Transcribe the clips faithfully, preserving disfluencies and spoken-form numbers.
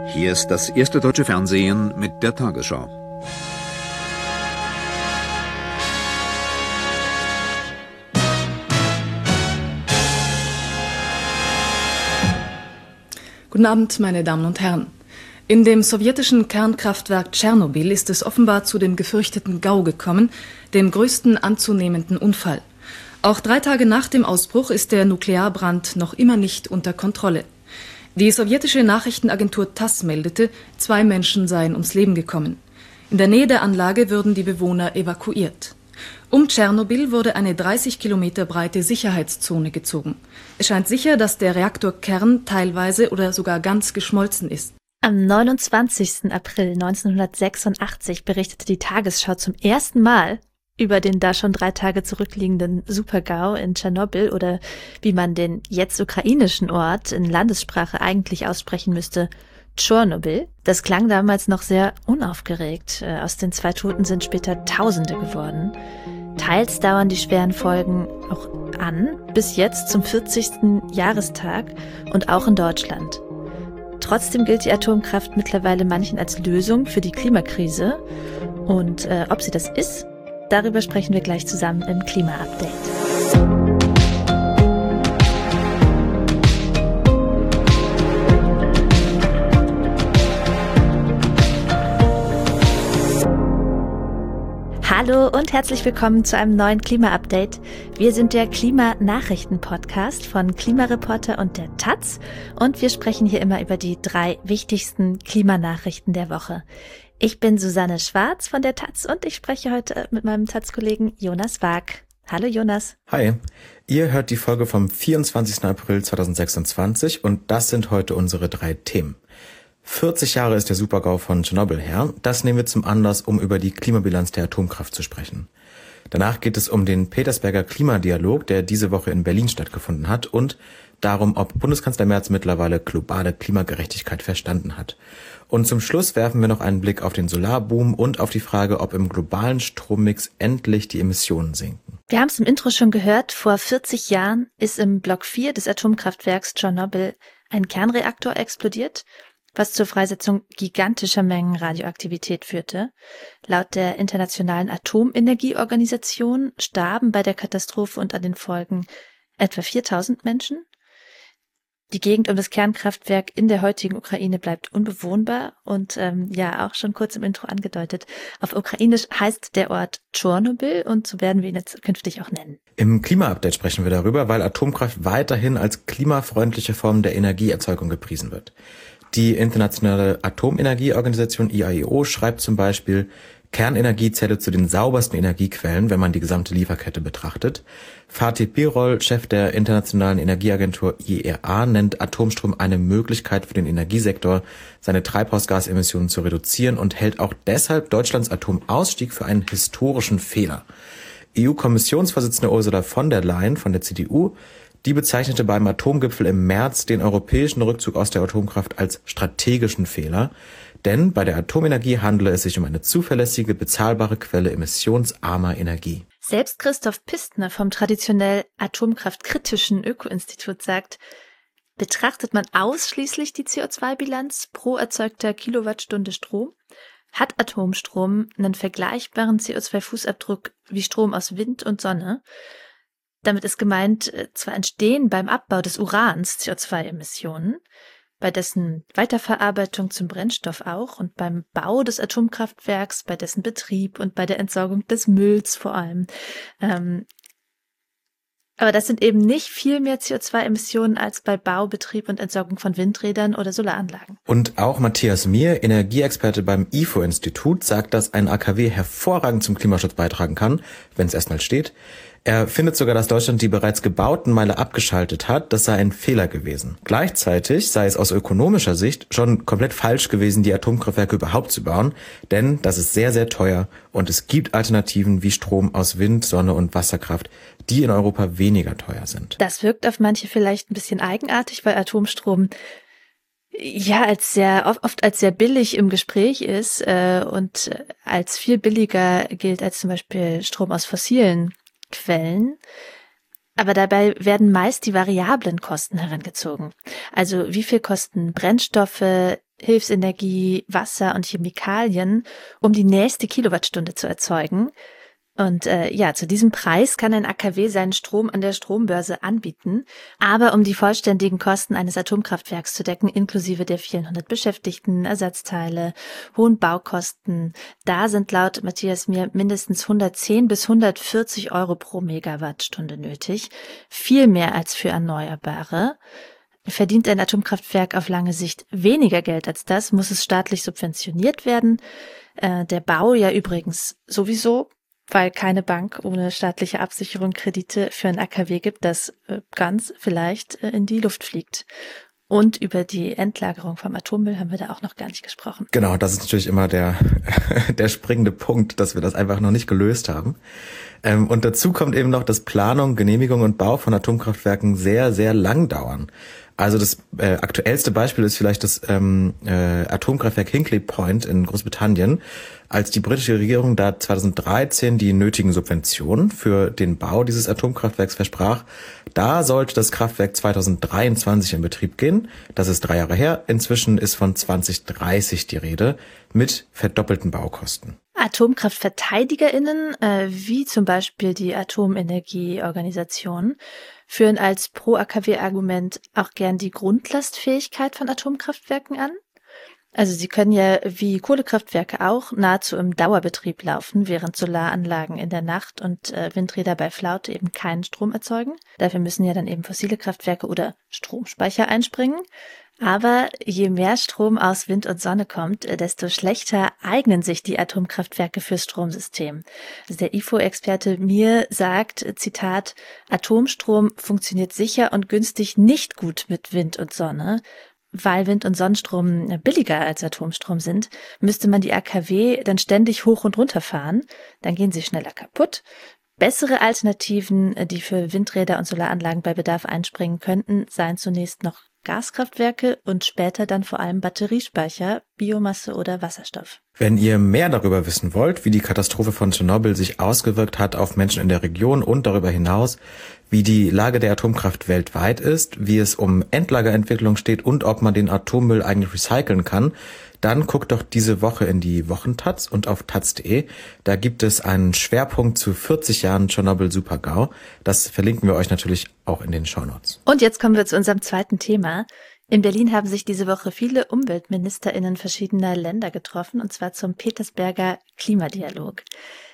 Hier ist das erste deutsche Fernsehen mit der Tagesschau. Guten Abend, meine Damen und Herren. In dem sowjetischen Kernkraftwerk Tschernobyl ist es offenbar zu dem gefürchteten GAU gekommen, dem größten anzunehmenden Unfall. Auch drei Tage nach dem Ausbruch ist der Nuklearbrand noch immer nicht unter Kontrolle. Die sowjetische Nachrichtenagentur TASS meldete, zwei Menschen seien ums Leben gekommen. In der Nähe der Anlage würden die Bewohner evakuiert. Um Tschernobyl wurde eine dreißig Kilometer breite Sicherheitszone gezogen. Es scheint sicher, dass der Reaktorkern teilweise oder sogar ganz geschmolzen ist. Am neunundzwanzigsten April neunzehnhundertsechsundachtzig berichtete die Tagesschau zum ersten Mal über den da schon drei Tage zurückliegenden Super-GAU in Tschernobyl oder wie man den jetzt ukrainischen Ort in Landessprache eigentlich aussprechen müsste, Tschernobyl. Das klang damals noch sehr unaufgeregt. Aus den zwei Toten sind später Tausende geworden. Teils dauern die schweren Folgen auch an, bis jetzt zum vierzigsten Jahrestag und auch in Deutschland. Trotzdem gilt die Atomkraft mittlerweile manchen als Lösung für die Klimakrise. Und äh, ob sie das ist, darüber sprechen wir gleich zusammen im Klima-Update. Hallo und herzlich willkommen zu einem neuen Klima-Update. Wir sind der Klimanachrichten-Podcast von Klimareporter und der Taz und wir sprechen hier immer über die drei wichtigsten Klimanachrichten der Woche. Ich bin Susanne Schwarz von der Taz und ich spreche heute mit meinem Taz-Kollegen Jonas Wag. Hallo Jonas. Hi, ihr hört die Folge vom vierundzwanzigsten April zweitausendsechsundzwanzig und das sind heute unsere drei Themen. vierzig Jahre ist der Super-GAU von Tschernobyl her. Das nehmen wir zum Anlass, um über die Klimabilanz der Atomkraft zu sprechen. Danach geht es um den Petersberger Klimadialog, der diese Woche in Berlin stattgefunden hat und darum, ob Bundeskanzler Merz mittlerweile globale Klimagerechtigkeit verstanden hat. Und zum Schluss werfen wir noch einen Blick auf den Solarboom und auf die Frage, ob im globalen Strommix endlich die Emissionen sinken. Wir haben es im Intro schon gehört, vor vierzig Jahren ist im Block vier des Atomkraftwerks Tschernobyl ein Kernreaktor explodiert, was zur Freisetzung gigantischer Mengen Radioaktivität führte. Laut der Internationalen Atomenergieorganisation starben bei der Katastrophe und an den Folgen etwa viertausend Menschen. Die Gegend um das Kernkraftwerk in der heutigen Ukraine bleibt unbewohnbar und ähm, ja, auch schon kurz im Intro angedeutet. Auf Ukrainisch heißt der Ort Tschernobyl und so werden wir ihn jetzt künftig auch nennen. Im Klima-Update sprechen wir darüber, weil Atomkraft weiterhin als klimafreundliche Form der Energieerzeugung gepriesen wird. Die Internationale Atomenergieorganisation I A E O schreibt zum Beispiel, Kernenergie zähle zu den saubersten Energiequellen, wenn man die gesamte Lieferkette betrachtet. Fatih Birol, Chef der Internationalen Energieagentur I E A, nennt Atomstrom eine Möglichkeit für den Energiesektor, seine Treibhausgasemissionen zu reduzieren und hält auch deshalb Deutschlands Atomausstieg für einen historischen Fehler. E U-Kommissionsvorsitzende Ursula von der Leyen von der C D U, die bezeichnete beim Atomgipfel im März den europäischen Rückzug aus der Atomkraft als strategischen Fehler, denn bei der Atomenergie handele es sich um eine zuverlässige, bezahlbare Quelle emissionsarmer Energie. Selbst Christoph Pistner vom traditionell atomkraftkritischen Öko-Institut sagt, betrachtet man ausschließlich die C O zwei Bilanz pro erzeugter Kilowattstunde Strom, hat Atomstrom einen vergleichbaren C O zwei Fußabdruck wie Strom aus Wind und Sonne. Damit ist gemeint, zwar entstehen beim Abbau des Urans C O zwei Emissionen, bei dessen Weiterverarbeitung zum Brennstoff auch und beim Bau des Atomkraftwerks, bei dessen Betrieb und bei der Entsorgung des Mülls vor allem. Ähm, aber das sind eben nicht viel mehr C O zwei Emissionen als bei Bau, Betrieb und Entsorgung von Windrädern oder Solaranlagen. Und auch Matthias Mier, Energieexperte beim I F O-Institut, sagt, dass ein A K W hervorragend zum Klimaschutz beitragen kann, wenn es erstmal steht. Er findet sogar, dass Deutschland die bereits gebauten Meile abgeschaltet hat. Das sei ein Fehler gewesen. Gleichzeitig sei es aus ökonomischer Sicht schon komplett falsch gewesen, die Atomkraftwerke überhaupt zu bauen, denn das ist sehr, sehr teuer und es gibt Alternativen wie Strom aus Wind, Sonne und Wasserkraft, die in Europa weniger teuer sind. Das wirkt auf manche vielleicht ein bisschen eigenartig, weil Atomstrom ja als sehr oft als sehr billig im Gespräch ist äh, und als viel billiger gilt als zum Beispiel Strom aus fossilen Quellen. Aber dabei werden meist die variablen Kosten herangezogen. Also wie viel kosten Brennstoffe, Hilfsenergie, Wasser und Chemikalien, um die nächste Kilowattstunde zu erzeugen. Und äh, ja, zu diesem Preis kann ein A K W seinen Strom an der Strombörse anbieten. Aber um die vollständigen Kosten eines Atomkraftwerks zu decken, inklusive der vielen hundert Beschäftigten, Ersatzteile, hohen Baukosten, da sind laut Matthias Mier mindestens hundertzehn bis hundertvierzig Euro pro Megawattstunde nötig. Viel mehr als für Erneuerbare. Verdient ein Atomkraftwerk auf lange Sicht weniger Geld als das, muss es staatlich subventioniert werden. Äh, der Bau ja übrigens sowieso, weil keine Bank ohne staatliche Absicherung Kredite für ein A K W gibt, das ganz vielleicht in die Luft fliegt. Und über die Endlagerung vom Atommüll haben wir da auch noch gar nicht gesprochen. Genau, das ist natürlich immer der, der springende Punkt, dass wir das einfach noch nicht gelöst haben. Und dazu kommt eben noch, dass Planung, Genehmigung und Bau von Atomkraftwerken sehr, sehr lang dauern. Also das äh, aktuellste Beispiel ist vielleicht das ähm, äh, Atomkraftwerk Hinkley Point in Großbritannien. Als die britische Regierung da zweitausenddreizehn die nötigen Subventionen für den Bau dieses Atomkraftwerks versprach, da sollte das Kraftwerk zweitausenddreiundzwanzig in Betrieb gehen. Das ist drei Jahre her. Inzwischen ist von zwanzig dreißig die Rede mit verdoppelten Baukosten. AtomkraftverteidigerInnen, äh, wie zum Beispiel die Atomenergieorganisation, führen als Pro-A K W-Argument auch gern die Grundlastfähigkeit von Atomkraftwerken an. Also sie können ja wie Kohlekraftwerke auch nahezu im Dauerbetrieb laufen, während Solaranlagen in der Nacht und äh, Windräder bei Flaute eben keinen Strom erzeugen. Dafür müssen ja dann eben fossile Kraftwerke oder Stromspeicher einspringen. Aber je mehr Strom aus Wind und Sonne kommt, desto schlechter eignen sich die Atomkraftwerke fürs Stromsystem. Also der I F O-Experte Mier sagt, Zitat, Atomstrom funktioniert sicher und günstig nicht gut mit Wind und Sonne. Weil Wind- und Sonnenstrom billiger als Atomstrom sind, müsste man die A K W dann ständig hoch und runter fahren. Dann gehen sie schneller kaputt. Bessere Alternativen, die für Windräder und Solaranlagen bei Bedarf einspringen könnten, seien zunächst noch Gaskraftwerke und später dann vor allem Batteriespeicher, Biomasse oder Wasserstoff. Wenn ihr mehr darüber wissen wollt, wie die Katastrophe von Tschernobyl sich ausgewirkt hat auf Menschen in der Region und darüber hinaus, wie die Lage der Atomkraft weltweit ist, wie es um Endlagerentwicklung steht und ob man den Atommüll eigentlich recyceln kann, dann guckt doch diese Woche in die Wochentaz und auf taz punkt de. Da gibt es einen Schwerpunkt zu vierzig Jahren Tschernobyl-Super-GAU. Das verlinken wir euch natürlich auch in den Shownotes. Und jetzt kommen wir zu unserem zweiten Thema. In Berlin haben sich diese Woche viele UmweltministerInnen verschiedener Länder getroffen, und zwar zum Petersberger Klimadialog.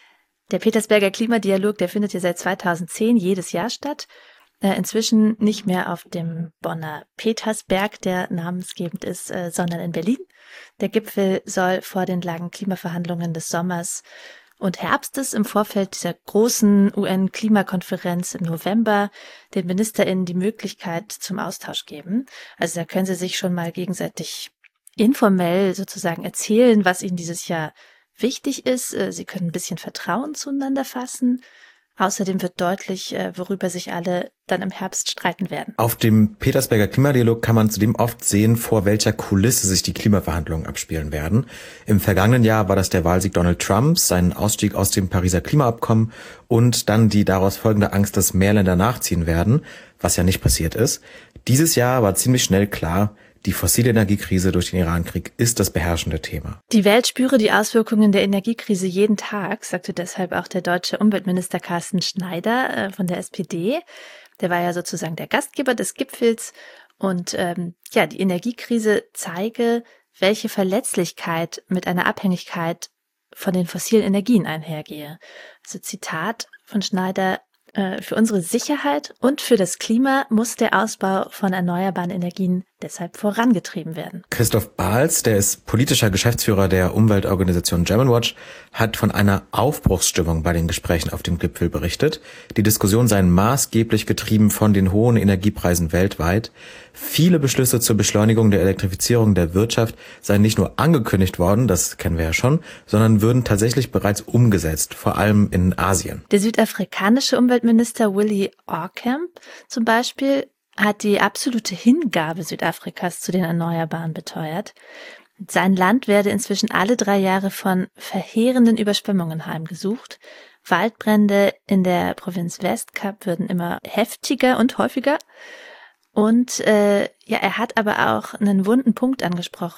Der Petersberger Klimadialog, der findet ja seit zweitausendzehn jedes Jahr statt. Äh, inzwischen nicht mehr auf dem Bonner Petersberg, der namensgebend ist, äh, sondern in Berlin. Der Gipfel soll vor den langen Klimaverhandlungen des Sommers und Herbstes im Vorfeld dieser großen U N-Klimakonferenz im November den MinisterInnen die Möglichkeit zum Austausch geben. Also da können sie sich schon mal gegenseitig informell sozusagen erzählen, was ihnen dieses Jahr wichtig ist. Sie können ein bisschen Vertrauen zueinander fassen. Außerdem wird deutlich, worüber sich alle dann im Herbst streiten werden. Auf dem Petersberger Klimadialog kann man zudem oft sehen, vor welcher Kulisse sich die Klimaverhandlungen abspielen werden. Im vergangenen Jahr war das der Wahlsieg Donald Trumps, sein Ausstieg aus dem Pariser Klimaabkommen und dann die daraus folgende Angst, dass mehr Länder nachziehen werden, was ja nicht passiert ist. Dieses Jahr war ziemlich schnell klar, die fossile Energiekrise durch den Irankrieg ist das beherrschende Thema. Die Welt spüre die Auswirkungen der Energiekrise jeden Tag, sagte deshalb auch der deutsche Umweltminister Carsten Schneider von der S P D. Der war ja sozusagen der Gastgeber des Gipfels. Und ähm, ja, die Energiekrise zeige, welche Verletzlichkeit mit einer Abhängigkeit von den fossilen Energien einhergehe. Also Zitat von Schneider: Für unsere Sicherheit und für das Klima muss der Ausbau von erneuerbaren Energien deshalb vorangetrieben werden. Christoph Bahls, der ist politischer Geschäftsführer der Umweltorganisation Germanwatch, hat von einer Aufbruchsstimmung bei den Gesprächen auf dem Gipfel berichtet. Die Diskussion sei maßgeblich getrieben von den hohen Energiepreisen weltweit. Viele Beschlüsse zur Beschleunigung der Elektrifizierung der Wirtschaft seien nicht nur angekündigt worden, das kennen wir ja schon, sondern würden tatsächlich bereits umgesetzt, vor allem in Asien. Der südafrikanische Umweltminister Willie Ocamp zum Beispiel hat die absolute Hingabe Südafrikas zu den Erneuerbaren beteuert. Sein Land werde inzwischen alle drei Jahre von verheerenden Überschwemmungen heimgesucht. Waldbrände in der Provinz Westkap würden immer heftiger und häufiger. Und äh, ja, er hat aber auch einen wunden Punkt angesprochen.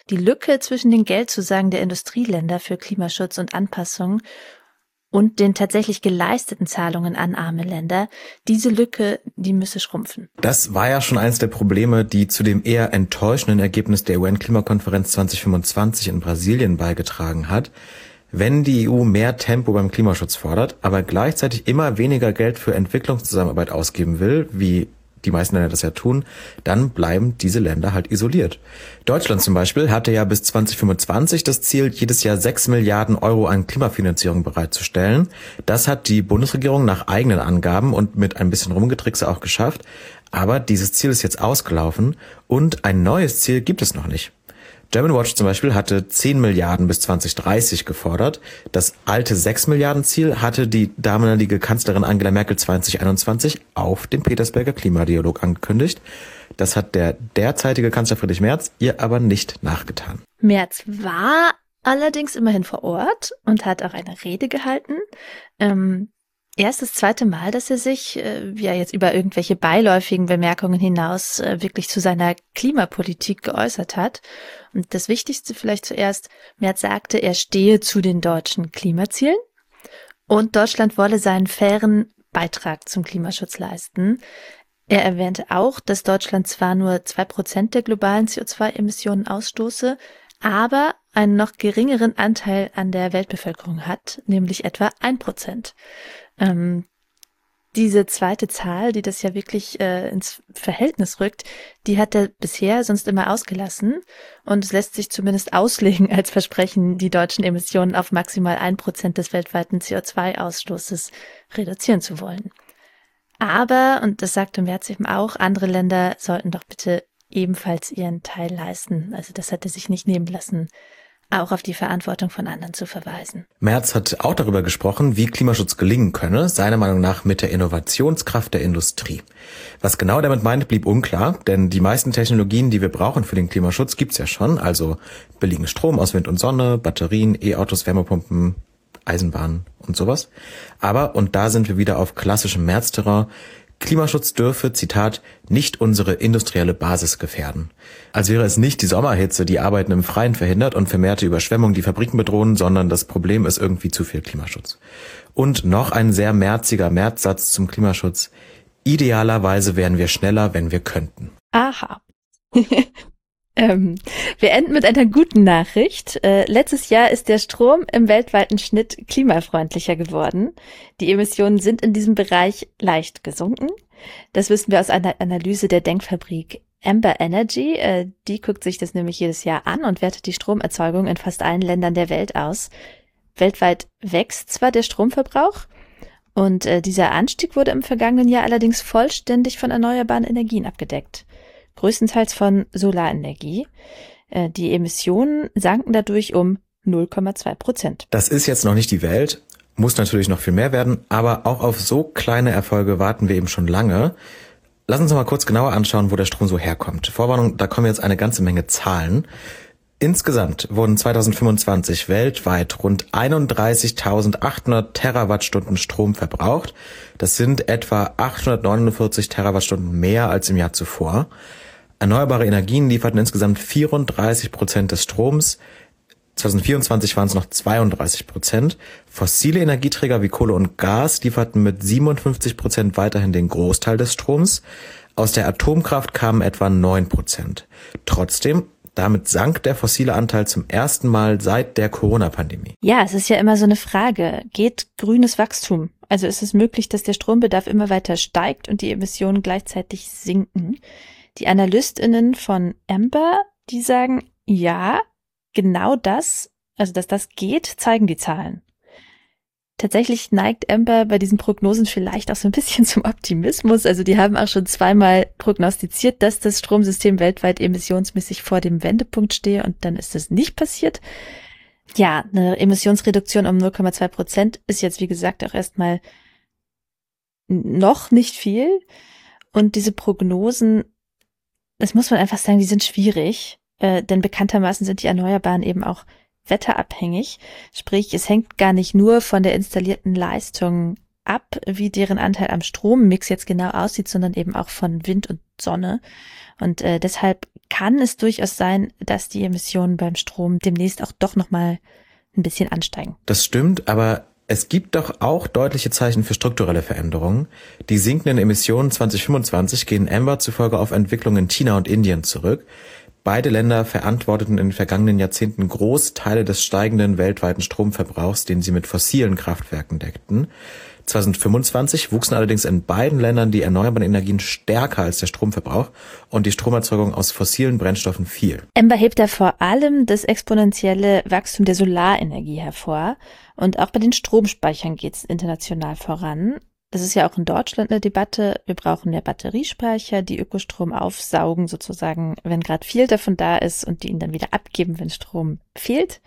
Die Lücke zwischen den Geldzusagen der Industrieländer für Klimaschutz und Anpassung und den tatsächlich geleisteten Zahlungen an arme Länder, diese Lücke, die müsse schrumpfen. Das war ja schon eines der Probleme, die zu dem eher enttäuschenden Ergebnis der U N-Klimakonferenz zwanzig fünfundzwanzig in Brasilien beigetragen hat. Wenn die E U mehr Tempo beim Klimaschutz fordert, aber gleichzeitig immer weniger Geld für Entwicklungszusammenarbeit ausgeben will, wie die meisten Länder das ja tun, dann bleiben diese Länder halt isoliert. Deutschland zum Beispiel hatte ja bis zwanzig fünfundzwanzig das Ziel, jedes Jahr sechs Milliarden Euro an Klimafinanzierung bereitzustellen. Das hat die Bundesregierung nach eigenen Angaben und mit ein bisschen Rumgetrickse auch geschafft. Aber dieses Ziel ist jetzt ausgelaufen und ein neues Ziel gibt es noch nicht. German Watch zum Beispiel hatte zehn Milliarden bis zwanzig dreißig gefordert. Das alte sechs Milliarden Ziel hatte die damalige Kanzlerin Angela Merkel zwanzig einundzwanzig auf dem Petersberger Klimadialog angekündigt. Das hat der derzeitige Kanzler Friedrich Merz ihr aber nicht nachgetan. Merz war allerdings immerhin vor Ort und hat auch eine Rede gehalten. Ähm, erst das zweite Mal, dass er sich äh, ja jetzt über irgendwelche beiläufigen Bemerkungen hinaus äh, wirklich zu seiner Klimapolitik geäußert hat. Und das Wichtigste vielleicht zuerst, Merz sagte, er stehe zu den deutschen Klimazielen und Deutschland wolle seinen fairen Beitrag zum Klimaschutz leisten. Er erwähnte auch, dass Deutschland zwar nur zwei Prozent der globalen C O zwei Emissionen ausstoße, aber einen noch geringeren Anteil an der Weltbevölkerung hat, nämlich etwa ein Prozent. Ähm, diese zweite Zahl, die das ja wirklich äh, ins Verhältnis rückt, die hat er bisher sonst immer ausgelassen und es lässt sich zumindest auslegen als Versprechen, die deutschen Emissionen auf maximal ein Prozent des weltweiten C O zwei Ausstoßes reduzieren zu wollen. Aber, und das sagte Merz eben auch, andere Länder sollten doch bitte ebenfalls ihren Teil leisten. Also das hat er sich nicht nehmen lassen, auch auf die Verantwortung von anderen zu verweisen. Merz hat auch darüber gesprochen, wie Klimaschutz gelingen könne, seiner Meinung nach mit der Innovationskraft der Industrie. Was genau damit meint, blieb unklar, denn die meisten Technologien, die wir brauchen für den Klimaschutz, gibt's ja schon, also billigen Strom aus Wind und Sonne, Batterien, E-Autos, Wärmepumpen, Eisenbahnen und sowas. Aber, und da sind wir wieder auf klassischem Merz-Terrain, Klimaschutz dürfe, Zitat, nicht unsere industrielle Basis gefährden. Als wäre es nicht die Sommerhitze, die Arbeiten im Freien verhindert und vermehrte Überschwemmungen die Fabriken bedrohen, sondern das Problem ist irgendwie zu viel Klimaschutz. Und noch ein sehr merziger Merz-Satz zum Klimaschutz. Idealerweise wären wir schneller, wenn wir könnten. Aha. ähm, wir enden mit einer guten Nachricht. Äh, letztes Jahr ist der Strom im weltweiten Schnitt klimafreundlicher geworden. Die Emissionen sind in diesem Bereich leicht gesunken. Das wissen wir aus einer Analyse der Denkfabrik Amber Energy. Äh, die guckt sich das nämlich jedes Jahr an und wertet die Stromerzeugung in fast allen Ländern der Welt aus. Weltweit wächst zwar der Stromverbrauch, und äh, dieser Anstieg wurde im vergangenen Jahr allerdings vollständig von erneuerbaren Energien abgedeckt. Größtenteils von Solarenergie. Äh, die Emissionen sanken dadurch um null Komma zwei Prozent. Das ist jetzt noch nicht die Welt, muss natürlich noch viel mehr werden, aber auch auf so kleine Erfolge warten wir eben schon lange. Lass uns noch mal kurz genauer anschauen, wo der Strom so herkommt. Vorwarnung, da kommen jetzt eine ganze Menge Zahlen. Insgesamt wurden zweitausendfünfundzwanzig weltweit rund einunddreißigtausendachthundert Terawattstunden Strom verbraucht. Das sind etwa achthundertneunundvierzig Terawattstunden mehr als im Jahr zuvor. Erneuerbare Energien lieferten insgesamt vierunddreißig Prozent des Stroms. zweitausendvierundzwanzig waren es noch zweiunddreißig Prozent. Fossile Energieträger wie Kohle und Gas lieferten mit siebenundfünfzig Prozent weiterhin den Großteil des Stroms. Aus der Atomkraft kamen etwa neun Prozent. Trotzdem, damit sank der fossile Anteil zum ersten Mal seit der Corona-Pandemie. Ja, es ist ja immer so eine Frage. Geht grünes Wachstum? Also ist es möglich, dass der Strombedarf immer weiter steigt und die Emissionen gleichzeitig sinken? Die AnalystInnen von Amber, die sagen, ja, genau das, also dass das geht, zeigen die Zahlen. Tatsächlich neigt Amber bei diesen Prognosen vielleicht auch so ein bisschen zum Optimismus. Also die haben auch schon zweimal prognostiziert, dass das Stromsystem weltweit emissionsmäßig vor dem Wendepunkt stehe und dann ist das nicht passiert. Ja, eine Emissionsreduktion um null Komma zwei Prozent ist jetzt, wie gesagt, auch erstmal noch nicht viel. Und diese Prognosen, das muss man einfach sagen, die sind schwierig, äh, denn bekanntermaßen sind die Erneuerbaren eben auch wetterabhängig. Sprich, es hängt gar nicht nur von der installierten Leistung ab, wie deren Anteil am Strommix jetzt genau aussieht, sondern eben auch von Wind und Sonne. Und äh, deshalb kann es durchaus sein, dass die Emissionen beim Strom demnächst auch doch nochmal ein bisschen ansteigen. Das stimmt, aber es gibt doch auch deutliche Zeichen für strukturelle Veränderungen. Die sinkenden Emissionen zwanzig fünfundzwanzig gehen Amber zufolge auf Entwicklungen in China und Indien zurück. Beide Länder verantworteten in den vergangenen Jahrzehnten Großteile des steigenden weltweiten Stromverbrauchs, den sie mit fossilen Kraftwerken deckten. zwanzig fünfundzwanzig wuchsen allerdings in beiden Ländern die erneuerbaren Energien stärker als der Stromverbrauch und die Stromerzeugung aus fossilen Brennstoffen fiel. Amber hebt da vor allem das exponentielle Wachstum der Solarenergie hervor. Und auch bei den Stromspeichern geht es international voran. Das ist ja auch in Deutschland eine Debatte. Wir brauchen mehr Batteriespeicher, die Ökostrom aufsaugen sozusagen, wenn gerade viel davon da ist und die ihn dann wieder abgeben, wenn Strom fehlt.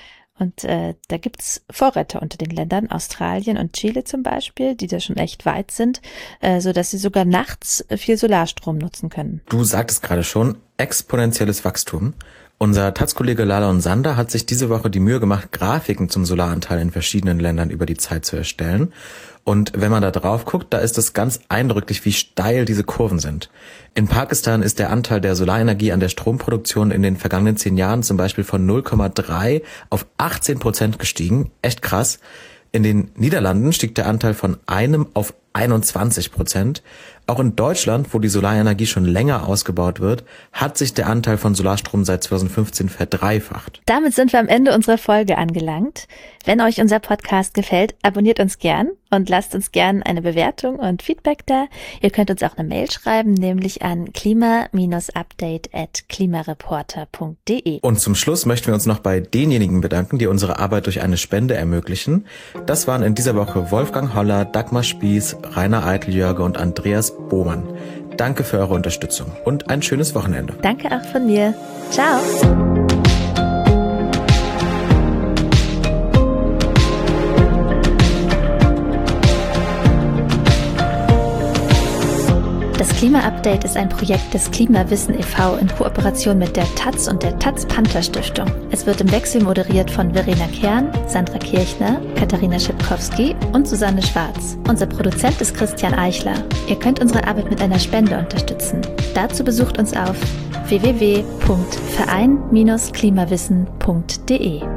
Und äh, da gibt's Vorreiter unter den Ländern, Australien und Chile zum Beispiel, die da schon echt weit sind, äh, sodass sie sogar nachts viel Solarstrom nutzen können. Du sagtest gerade schon, exponentielles Wachstum. Unser Taz-Kollege Lalon Sander hat sich diese Woche die Mühe gemacht, Grafiken zum Solaranteil in verschiedenen Ländern über die Zeit zu erstellen. Und wenn man da drauf guckt, da ist es ganz eindrücklich, wie steil diese Kurven sind. In Pakistan ist der Anteil der Solarenergie an der Stromproduktion in den vergangenen zehn Jahren zum Beispiel von null Komma drei auf achtzehn Prozent gestiegen. Echt krass. In den Niederlanden stieg der Anteil von einem auf einundzwanzig Prozent. Auch in Deutschland, wo die Solarenergie schon länger ausgebaut wird, hat sich der Anteil von Solarstrom seit zweitausendfünfzehn verdreifacht. Damit sind wir am Ende unserer Folge angelangt. Wenn euch unser Podcast gefällt, abonniert uns gern und lasst uns gern eine Bewertung und Feedback da. Ihr könnt uns auch eine Mail schreiben, nämlich an klima update at klimareporter punkt de. Und zum Schluss möchten wir uns noch bei denjenigen bedanken, die unsere Arbeit durch eine Spende ermöglichen. Das waren in dieser Woche Wolfgang Holler, Dagmar Spieß, Rainer Eiteljörge und Andreas Bohmann. Danke für eure Unterstützung und ein schönes Wochenende. Danke auch von mir. Ciao. Das Klima-Update ist ein Projekt des Klimawissen e V in Kooperation mit der Taz und der Taz-Panther-Stiftung. Es wird im Wechsel moderiert von Verena Kern, Sandra Kirchner, Katharina Schipkowski und Susanne Schwarz. Unser Produzent ist Christian Eichler. Ihr könnt unsere Arbeit mit einer Spende unterstützen. Dazu besucht uns auf w w w punkt verein Bindestrich klimawissen punkt de.